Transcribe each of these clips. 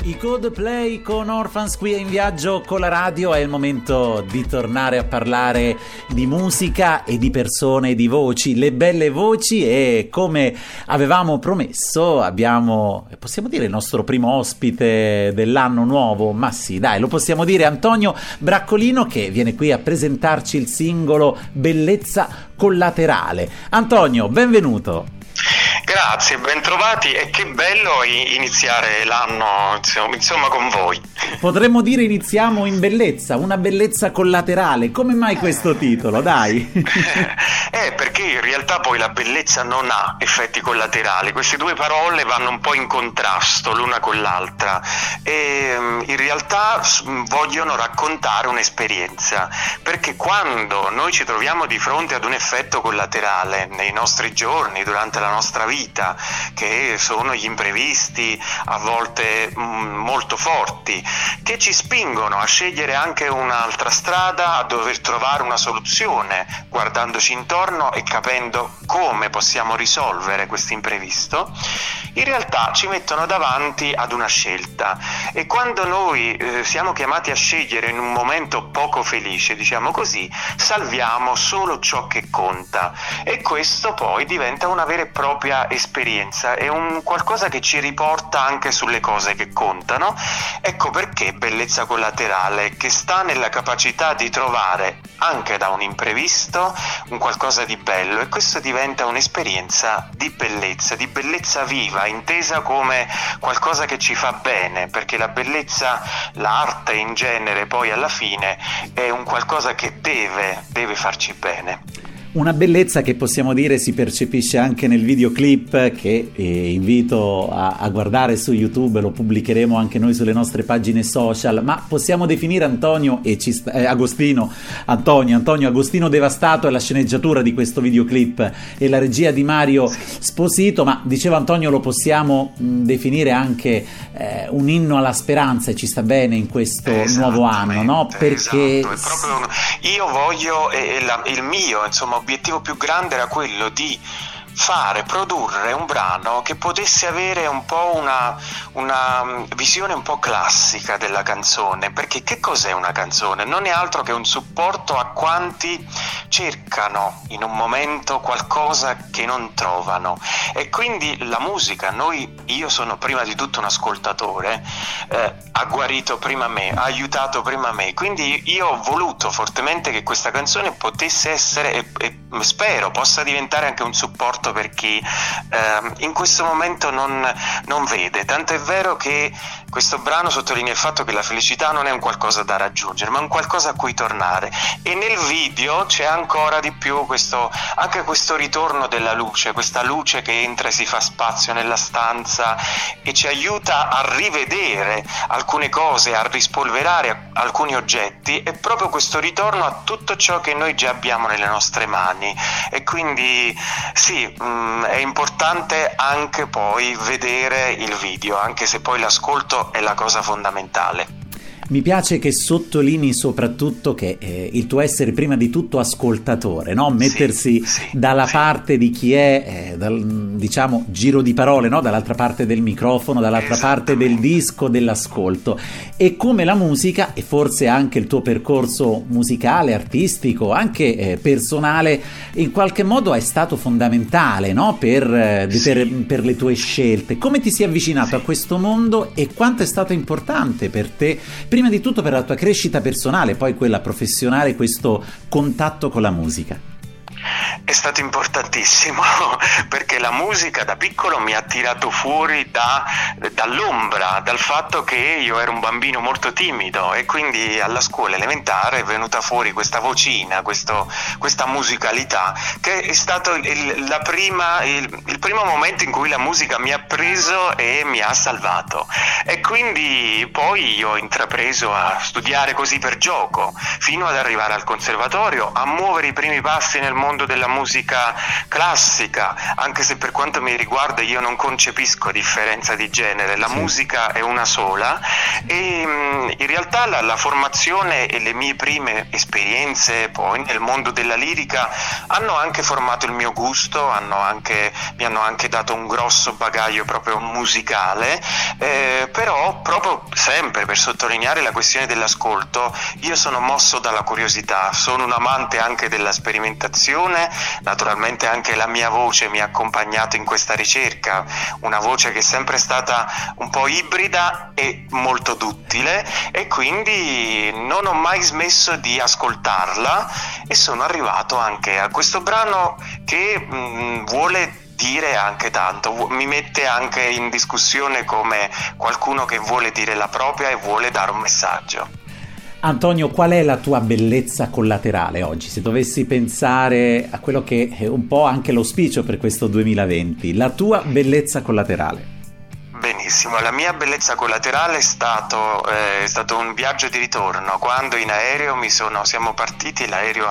I Coldplay con Orphans qui in viaggio con la radio. È il momento di tornare a parlare di musica e di persone, di voci, le belle voci, e come avevamo promesso abbiamo, possiamo dire, il nostro primo ospite dell'anno nuovo, ma sì dai, lo possiamo dire, Antonio Braccolino, che viene qui a presentarci il singolo Bellezza Collaterale. Antonio, benvenuto. Grazie, bentrovati, e che bello iniziare l'anno insomma con voi. Potremmo dire iniziamo in bellezza, una bellezza collaterale. Come mai questo titolo? Dai. Perché in realtà poi la bellezza non ha effetti collaterali. Queste due parole vanno un po' in contrasto l'una con l'altra e in realtà vogliono raccontare un'esperienza, perché quando noi ci troviamo di fronte ad un effetto collaterale nei nostri giorni, durante la nostra vita, che sono gli imprevisti a volte molto forti, che ci spingono a scegliere anche un'altra strada, a dover trovare una soluzione guardandoci intorno e capendo come possiamo risolvere questo imprevisto, in realtà ci mettono davanti ad una scelta. E quando noi siamo chiamati a scegliere in un momento poco felice, diciamo così, salviamo solo ciò che conta, e questo poi diventa una vera e propria esperienza, è un qualcosa che ci riporta anche sulle cose che contano. Ecco perché bellezza collaterale, che sta nella capacità di trovare anche da un imprevisto un qualcosa di bello, e questo diventa un'esperienza di bellezza viva, intesa come qualcosa che ci fa bene, perché la bellezza, l'arte in genere, poi alla fine è un qualcosa che deve farci bene. Una bellezza che possiamo dire si percepisce anche nel videoclip, che invito a guardare su YouTube, lo pubblicheremo anche noi sulle nostre pagine social. Ma possiamo definire Antonio Agostino Devastato è la sceneggiatura di questo videoclip e la regia di Mario Sposito, ma diceva Antonio, lo possiamo definire anche un inno alla speranza, e ci sta bene in questo nuovo anno, no? Perché esatto, è proprio io voglio, il mio obiettivo più grande era quello di produrre un brano che potesse avere un po' una visione un po' classica della canzone, perché che cos'è una canzone? Non è altro che un supporto a quanti cercano in un momento qualcosa che non trovano, e quindi la musica, io sono prima di tutto un ascoltatore, ha guarito prima me, ha aiutato prima me, quindi io ho voluto fortemente che questa canzone potesse essere, e spero possa diventare anche un supporto per chi in questo momento non vede. Tanto è vero che questo brano sottolinea il fatto che la felicità non è un qualcosa da raggiungere, ma un qualcosa a cui tornare, e nel video c'è ancora di più anche questo ritorno della luce, questa luce che entra e si fa spazio nella stanza e ci aiuta a rivedere alcune cose, a rispolverare alcuni oggetti, e proprio questo ritorno a tutto ciò che noi già abbiamo nelle nostre mani. E quindi sì, è importante anche poi vedere il video, anche se poi l'ascolto è la cosa fondamentale. Mi piace che sottolinei soprattutto che il tuo essere prima di tutto ascoltatore, no? Mettersi dalla parte di chi è, diciamo, giro di parole, no? Dall'altra parte del microfono, dall'altra parte del disco, dell'ascolto. E come la musica, e forse anche il tuo percorso musicale, artistico, anche personale, in qualche modo è stato fondamentale, no? Per le tue scelte. Come ti sei avvicinato a questo mondo e quanto è stato importante per te, prima di tutto per la tua crescita personale, poi quella professionale, questo contatto con la musica? È stato importantissimo, perché la musica da piccolo mi ha tirato fuori dall'ombra, dal fatto che io ero un bambino molto timido, e quindi alla scuola elementare è venuta fuori questa vocina, questa musicalità, che è stato il primo momento in cui la musica mi ha preso e mi ha salvato. E quindi poi io ho intrapreso a studiare così per gioco, fino ad arrivare al conservatorio, a muovere i primi passi nel mondo della della musica classica, anche se per quanto mi riguarda io non concepisco differenza di genere, la musica è una sola, e in realtà la formazione e le mie prime esperienze poi nel mondo della lirica hanno anche formato il mio gusto, mi hanno anche dato un grosso bagaglio proprio musicale, però proprio sempre per sottolineare la questione dell'ascolto, io sono mosso dalla curiosità, sono un amante anche della sperimentazione, naturalmente anche la mia voce mi ha accompagnato in questa ricerca, una voce che è sempre stata un po' ibrida e molto duttile, e quindi non ho mai smesso di ascoltarla, e sono arrivato anche a questo brano che vuole dire anche tanto, mi mette anche in discussione come qualcuno che vuole dire la propria e vuole dare un messaggio. Antonio, qual è la tua bellezza collaterale oggi? Se dovessi pensare a quello che è un po' anche l'auspicio per questo 2020, la tua bellezza collaterale. Benissimo, la mia bellezza collaterale è stato un viaggio di ritorno. Quando in aereo siamo partiti, l'aereo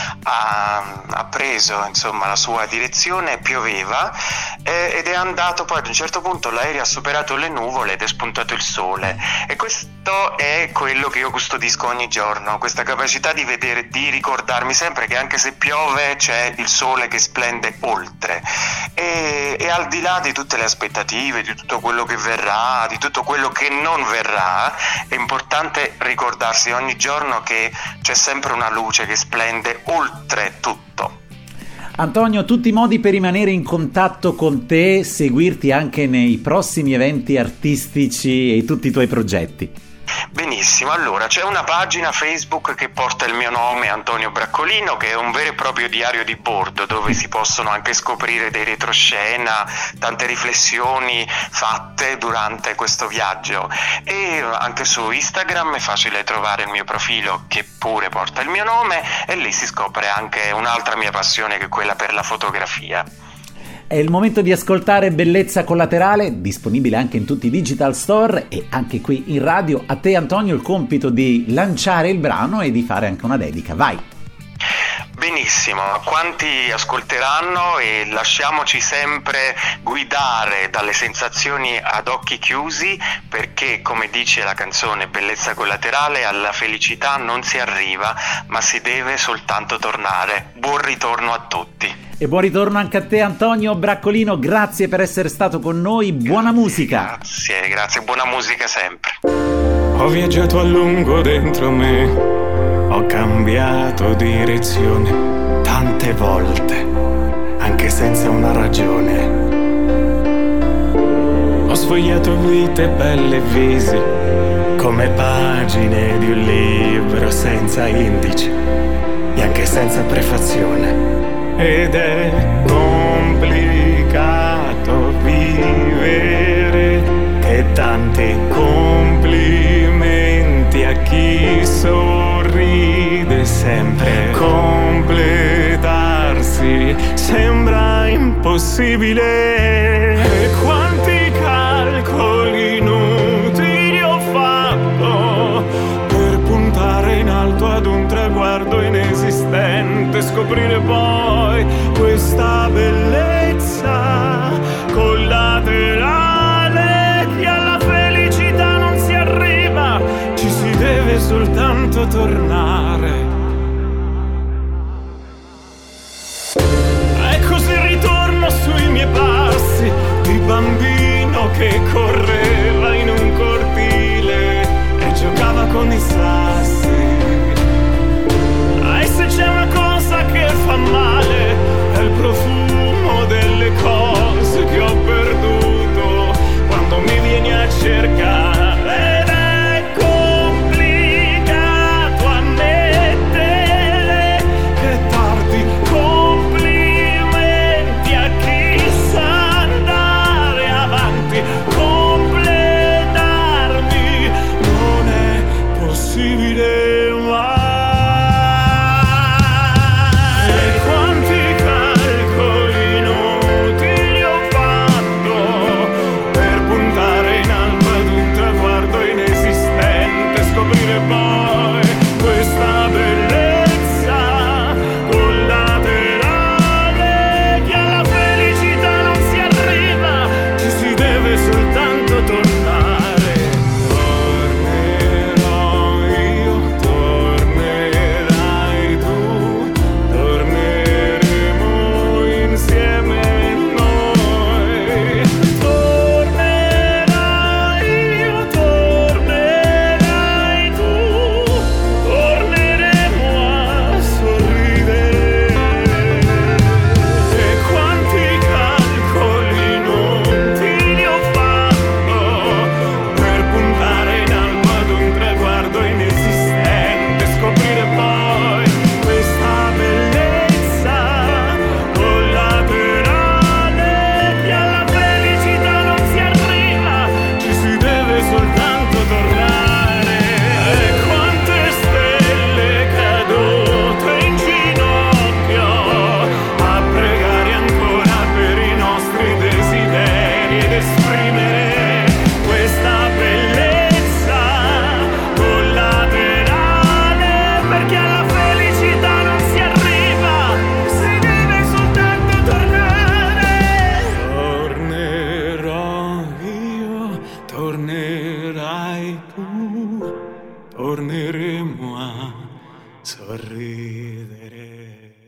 ha preso insomma la sua direzione, pioveva ed è andato, poi ad un certo punto l'aereo ha superato le nuvole ed è spuntato il sole, e questo è quello che io custodisco ogni giorno, questa capacità di vedere, di ricordarmi sempre che anche se piove c'è il sole che splende oltre, e al di là di tutte le aspettative, di tutto quello che verrà, di tutto quello che non verrà, è importante ricordarsi ogni giorno che c'è sempre una luce che splende oltre tutto. Antonio, tutti i modi per rimanere in contatto con te, seguirti anche nei prossimi eventi artistici e tutti i tuoi progetti. Benissimo, allora c'è una pagina Facebook che porta il mio nome, Antonio Braccolino, che è un vero e proprio diario di bordo dove si possono anche scoprire dei retroscena, tante riflessioni fatte durante questo viaggio, e anche su Instagram è facile trovare il mio profilo che pure porta il mio nome, e lì si scopre anche un'altra mia passione che è quella per la fotografia. È il momento di ascoltare Bellezza Collaterale, disponibile anche in tutti i digital store e anche qui in radio. A te Antonio il compito di lanciare il brano e di fare anche una dedica, vai! Benissimo, a quanti ascolteranno, e lasciamoci sempre guidare dalle sensazioni ad occhi chiusi, perché come dice la canzone Bellezza Collaterale, alla felicità non si arriva ma si deve soltanto tornare. Buon ritorno a tutti. E buon ritorno anche a te Antonio Braccolino, grazie per essere stato con noi, buona musica. Grazie, buona musica sempre. Ho viaggiato a lungo dentro me, ho cambiato direzione tante volte, anche senza una ragione. Ho sfogliato vite, pelle e visi, come pagine di un libro senza indici e anche senza prefazione. Ed è complicato vivere, che tanti complimenti a chi sorride sempre. Completarsi sembra impossibile, e quanti calcoli inutili ho fatto per puntare in alto ad un traguardo inesistente, scoprire poi questa bellezza collaterale, che alla felicità non si arriva, ci si deve soltanto tornare. E così ritorno sui miei passi di bambino che correva in un cortile e giocava con i sassi. E se c'è una cosa che fa male è il profumo delle cose che ho perduto quando mi vieni a cercare. Ed è complicato ammettere che è tardi. Complimenti a chi sa andare avanti. Completarmi non è possibile mai. E quanti calcoli inutili ho tornerai tu, torneremo a sorridere.